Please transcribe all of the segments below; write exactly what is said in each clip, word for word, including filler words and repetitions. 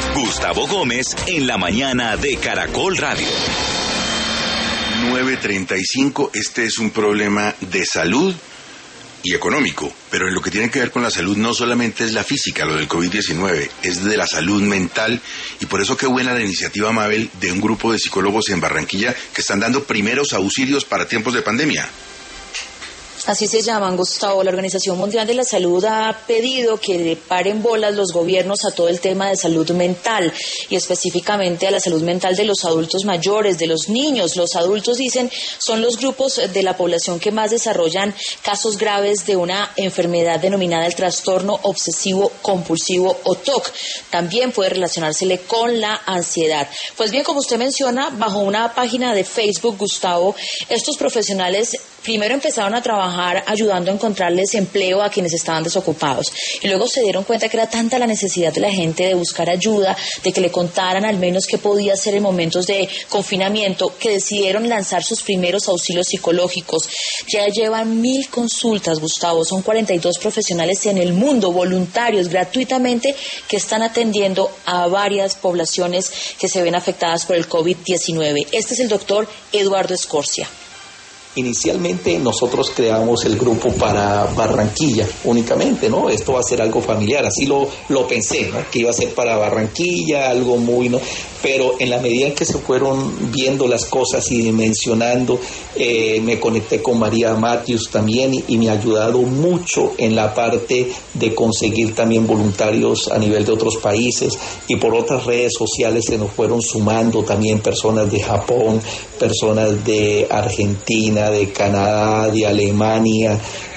Gustavo Gómez en la mañana de Caracol Radio. nueve treinta y cinco, este es un problema de salud y económico, pero en lo que tiene que ver con la salud no solamente es la física, lo del COVID diecinueve, es de la salud mental, y por eso qué buena la iniciativa, Mabel, de un grupo de psicólogos en Barranquilla que están dando primeros auxilios para tiempos de pandemia. Así se llaman, Gustavo. La Organización Mundial de la Salud ha pedido que le paren bolas los gobiernos a todo el tema de salud mental y específicamente a la salud mental de los adultos mayores, de los niños. Los adultos, dicen, son los grupos de la población que más desarrollan casos graves de una enfermedad denominada el trastorno obsesivo compulsivo o T O C. También puede relacionársele con la ansiedad. Pues bien, como usted menciona, bajo una página de Facebook, Gustavo, estos profesionales primero empezaron a trabajar ayudando a encontrarles empleo a quienes estaban desocupados y luego se dieron cuenta que era tanta la necesidad de la gente de buscar ayuda, de que le contaran al menos qué podía hacer en momentos de confinamiento, que decidieron lanzar sus primeros auxilios psicológicos. Ya llevan mil consultas, Gustavo, son cuarenta y dos profesionales en el mundo, voluntarios, gratuitamente, que están atendiendo a varias poblaciones que se ven afectadas por el COVID diecinueve. Este es el doctor Eduardo Escorcia. Inicialmente nosotros creamos el grupo para Barranquilla únicamente, ¿no? Esto va a ser algo familiar, así lo, lo pensé, ¿no? Que iba a ser para Barranquilla, algo muy, ¿no? Pero en la medida en que se fueron viendo las cosas y dimensionando, eh, me conecté con María Matius también y, y me ha ayudado mucho en la parte de conseguir también voluntarios a nivel de otros países, y por otras redes sociales se nos fueron sumando también personas de Japón, personas de Argentina, de Canadá, de Alemania,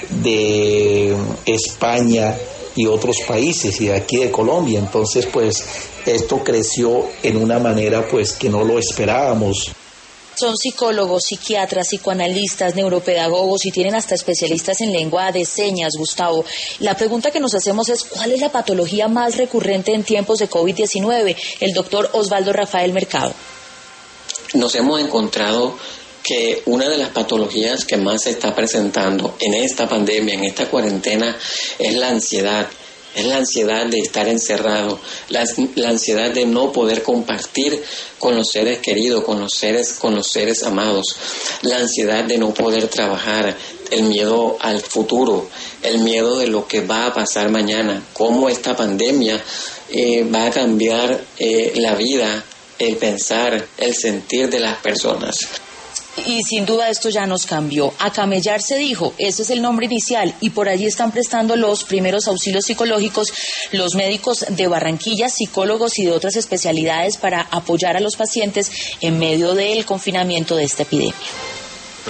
de España y otros países, y de aquí de Colombia. Entonces, pues, esto creció en una manera, pues, que no lo esperábamos. Son psicólogos, psiquiatras, psicoanalistas, neuropedagogos y tienen hasta especialistas en lengua de señas, Gustavo. La pregunta que nos hacemos es, ¿cuál es la patología más recurrente en tiempos de COVID diecinueve? El doctor Osvaldo Rafael Mercado. Nos hemos encontrado que una de las patologías que más se está presentando en esta pandemia, en esta cuarentena, es la ansiedad. Es la ansiedad de estar encerrado, la, la ansiedad de no poder compartir con los seres queridos, con los seres, con los seres amados, la ansiedad de no poder trabajar, el miedo al futuro, el miedo de lo que va a pasar mañana, cómo esta pandemia eh, va a cambiar eh, la vida, el pensar, el sentir de las personas. Y sin duda esto ya nos cambió. A camellar se dijo, ese es el nombre inicial, y por allí están prestando los primeros auxilios psicológicos los médicos de Barranquilla, psicólogos y de otras especialidades para apoyar a los pacientes en medio del confinamiento de esta epidemia.